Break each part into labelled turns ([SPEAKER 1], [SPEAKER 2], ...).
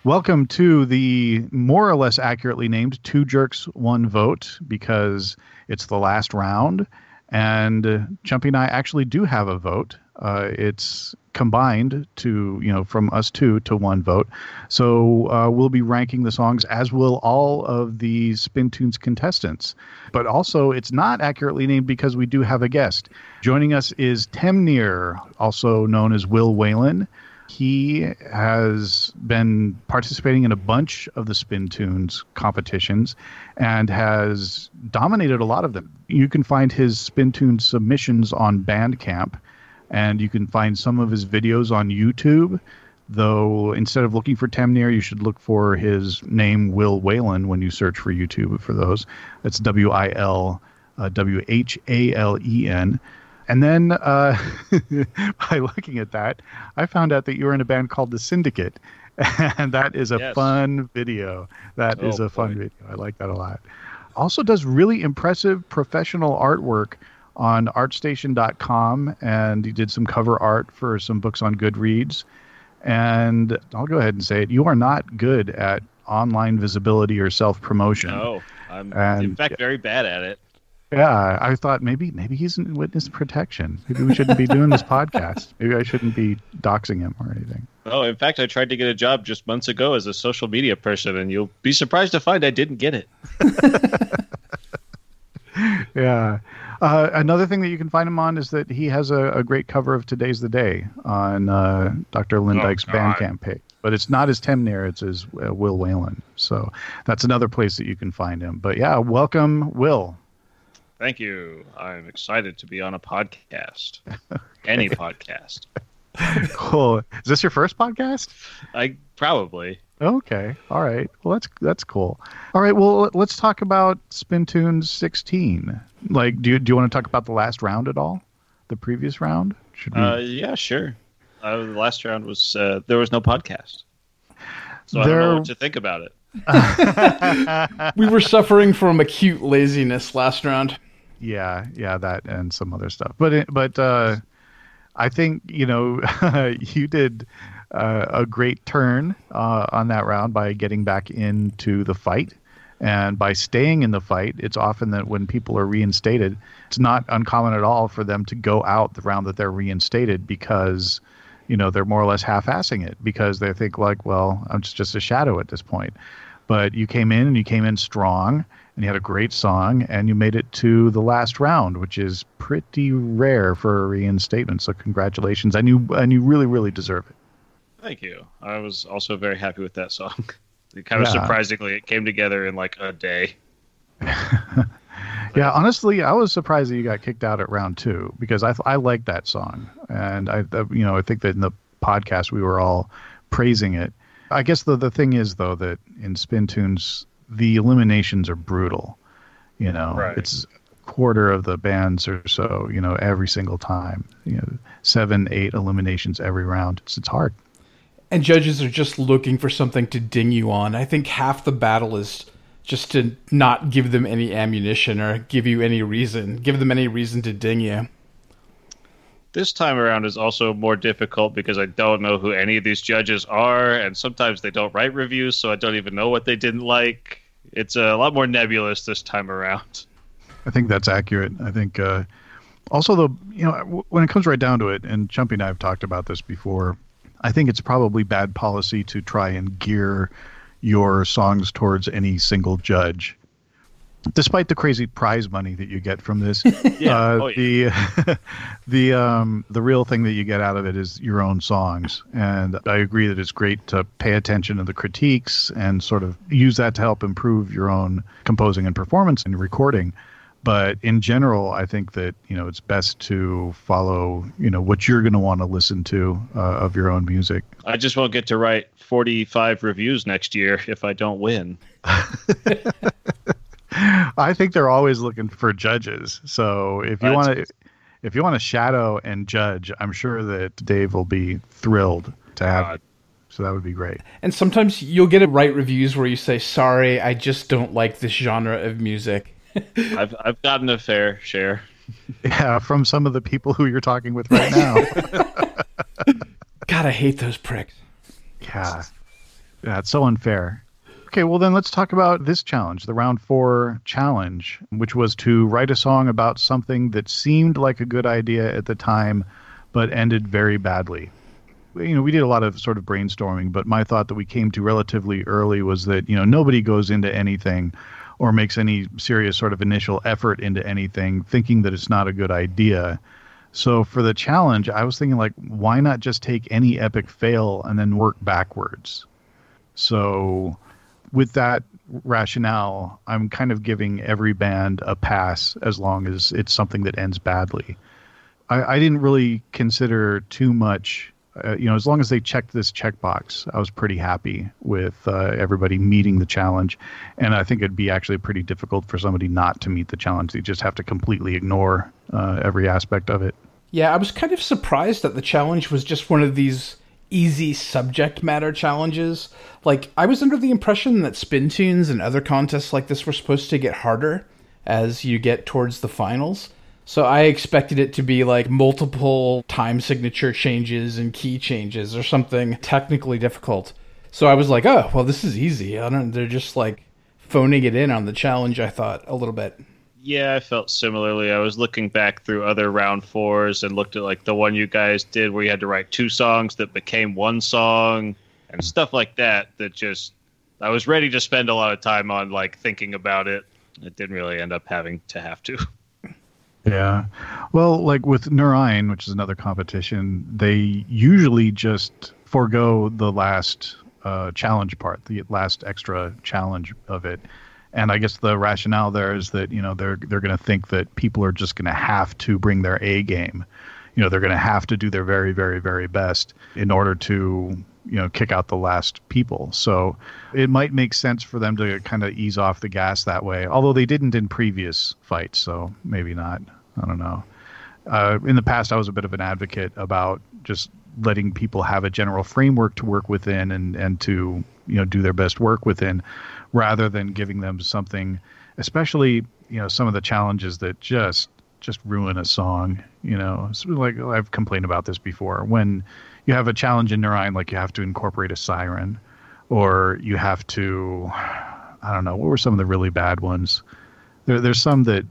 [SPEAKER 1] Welcome to the more or less accurately named Two Jerks, One Vote, because it's the last round. And Chumpy and I actually do have a vote. It's combined to, from us two to one vote. So we'll be ranking the songs, as will all of the Spin Tunes contestants. But also, it's not accurately named because we do have a guest. Joining us is Temnir, also known as Will Whalen. He has been participating in a bunch of the Spin Tunes competitions and has dominated a lot of them. You can find his Spin Tunes submissions on Bandcamp, and you can find some of his videos on YouTube, though instead of looking for Temnir, you should look for his name, Will Whalen, when you search for YouTube for those. That's WILWHALEN. And then by looking at that, I found out that you were in a band called The Syndicate. And that is a fun video. That is a fun video. I like that a lot. Also does really impressive professional artwork on artstation.com. And he did some cover art for some books on Goodreads. And I'll go ahead and say it. You are not good at online visibility or self-promotion.
[SPEAKER 2] No, I'm in fact very bad at it.
[SPEAKER 1] Yeah, I thought maybe he's in witness protection. Maybe we shouldn't be doing this podcast. Maybe I shouldn't be doxing him or anything.
[SPEAKER 2] Oh, in fact, I tried to get a job just months ago as a social media person, and you'll be surprised to find I didn't get it.
[SPEAKER 1] Yeah. Another thing that you can find him on is that he has a great cover of Today's the Day on Dr. Lindyke's Bandcamp page. But it's not as Temnir, it's as Will Whalen. So that's another place that you can find him. But yeah, welcome, Will.
[SPEAKER 2] Thank you. I'm excited to be on a podcast. Any podcast.
[SPEAKER 1] Cool. Is this your first podcast?
[SPEAKER 2] Probably.
[SPEAKER 1] Okay. All right. Well, that's cool. All right. Well, let's talk about Spin Tunes 16. Like, do you want to talk about the last round at all? The previous round?
[SPEAKER 2] Yeah, sure. The last round was there was no podcast, so I don't know what to think about it.
[SPEAKER 3] We were suffering from acute laziness last round.
[SPEAKER 1] Yeah, that and some other stuff. But I think you did a great turn on that round by getting back into the fight, and by staying in the fight. It's often that when people are reinstated, it's not uncommon at all for them to go out the round that they're reinstated because they're more or less half-assing it because they think like, well, I'm just a shadow at this point. But you came in strong, and you had a great song, and you made it to the last round, which is pretty rare for a reinstatement. So congratulations, and you really, really deserve it.
[SPEAKER 2] Thank you. I was also very happy with that song. Kind of surprisingly, it came together in like a day.
[SPEAKER 1] Yeah, honestly, I was surprised that you got kicked out at round 2 because I like that song, and I think that in the podcast we were all praising it. I guess the thing is, though, that in Spin Tunes, the eliminations are brutal.
[SPEAKER 2] Right.
[SPEAKER 1] It's a quarter of the bands or so, every single time. 7, 8 eliminations every round. It's hard.
[SPEAKER 3] And judges are just looking for something to ding you on. I think half the battle is just to not give them any ammunition or give them any reason to ding you.
[SPEAKER 2] This time around is also more difficult because I don't know who any of these judges are, and sometimes they don't write reviews, so I don't even know what they didn't like. It's a lot more nebulous this time around.
[SPEAKER 1] I think that's accurate. I think also, when it comes right down to it, and Chumpy and I have talked about this before, I think it's probably bad policy to try and gear your songs towards any single judge. Despite the crazy prize money that you get from this, the real thing that you get out of it is your own songs. And I agree that it's great to pay attention to the critiques and sort of use that to help improve your own composing and performance and recording. But in general, I think that it's best to follow what you're going to want to listen to of your own music.
[SPEAKER 2] I just won't get to write 45 reviews next year if I don't win.
[SPEAKER 1] I think they're always looking for judges. So if you want to shadow and judge, I'm sure that Dave will be thrilled to have it. So that would be great.
[SPEAKER 3] And sometimes you'll get write reviews where you say, "Sorry, I just don't like this genre of music."
[SPEAKER 2] I've gotten a fair share.
[SPEAKER 1] Yeah, from some of the people who you're talking with right now.
[SPEAKER 3] God, I hate those pricks.
[SPEAKER 1] Yeah. Yeah, it's so unfair. Okay, well then let's talk about this challenge, the round 4 challenge, which was to write a song about something that seemed like a good idea at the time, but ended very badly. We did a lot of sort of brainstorming, but my thought that we came to relatively early was that, nobody goes into anything or makes any serious sort of initial effort into anything thinking that it's not a good idea. So for the challenge, I was thinking, like, why not just take any epic fail and then work backwards? So with that rationale, I'm kind of giving every band a pass as long as it's something that ends badly. I didn't really consider too much, as long as they checked this checkbox, I was pretty happy with everybody meeting the challenge. And I think it'd be actually pretty difficult for somebody not to meet the challenge. They just have to completely ignore every aspect of it.
[SPEAKER 3] Yeah, I was kind of surprised that the challenge was just one of these easy subject matter challenges. Like, I was under the impression that Spin Tunes and other contests like this were supposed to get harder as you get towards the finals. So I expected it to be like multiple time signature changes and key changes or something technically difficult. So I was like, oh, well, this is easy. They're just like phoning it in on the challenge, I thought, a little bit.
[SPEAKER 2] Yeah, I felt similarly. I was looking back through other round 4s and looked at like the one you guys did where you had to write 2 songs that became 1 song and stuff like that. I was ready to spend a lot of time on like thinking about it. It didn't really end up having to.
[SPEAKER 1] Yeah. Well, like with Nurain, which is another competition, they usually just forego the last challenge part, the last extra challenge of it. And I guess the rationale there is that, they're going to think that people are just going to have to bring their A game. They're going to have to do their very, very, very best in order to, kick out the last people. So it might make sense for them to kind of ease off the gas that way, although they didn't in previous fights, so maybe not. I don't know. In the past, I was a bit of an advocate about just letting people have a general framework to work within and to, do their best work within, rather than giving them something, especially, some of the challenges that just ruin a song. It's like, I've complained about this before. When you have a challenge in Nurain, like you have to incorporate a siren, or you have to, I don't know, what were some of the really bad ones? There's some that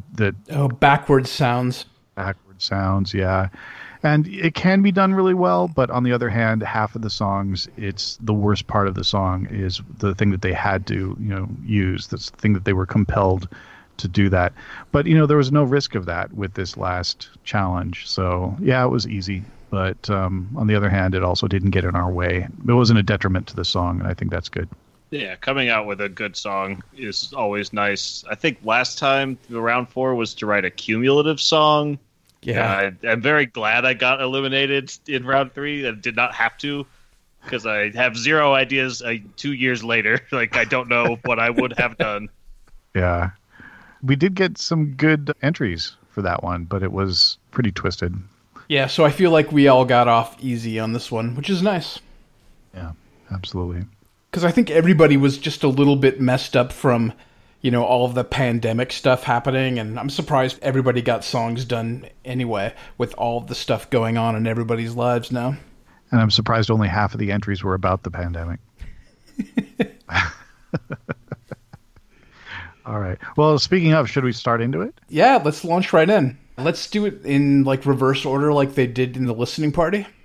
[SPEAKER 3] backwards sounds.
[SPEAKER 1] Backwards sounds, yeah. And it can be done really well, but on the other hand, half of the songs, it's the worst part of the song is the thing that they had to, use. That's the thing that they were compelled to do that. But, there was no risk of that with this last challenge. So, yeah, it was easy. But on the other hand, it also didn't get in our way. It wasn't a detriment to the song, and I think that's good.
[SPEAKER 2] Yeah, coming out with a good song is always nice. I think last time the round 4 was to write a cumulative song.
[SPEAKER 3] Yeah,
[SPEAKER 2] I'm very glad I got eliminated in round 3 and did not have to, because I have zero ideas 2 years later. Like, I don't know what I would have done.
[SPEAKER 1] Yeah. We did get some good entries for that one, but it was pretty twisted.
[SPEAKER 3] Yeah, so I feel like we all got off easy on this one, which is nice.
[SPEAKER 1] Yeah, absolutely.
[SPEAKER 3] Because I think everybody was just a little bit messed up from, all of the pandemic stuff happening, and I'm surprised everybody got songs done anyway with all of the stuff going on in everybody's lives now.
[SPEAKER 1] And I'm surprised only half of the entries were about the pandemic. All right. Well, speaking of, should we start into it?
[SPEAKER 3] Yeah, let's launch right in. Let's do it in like reverse order like they did in the listening party.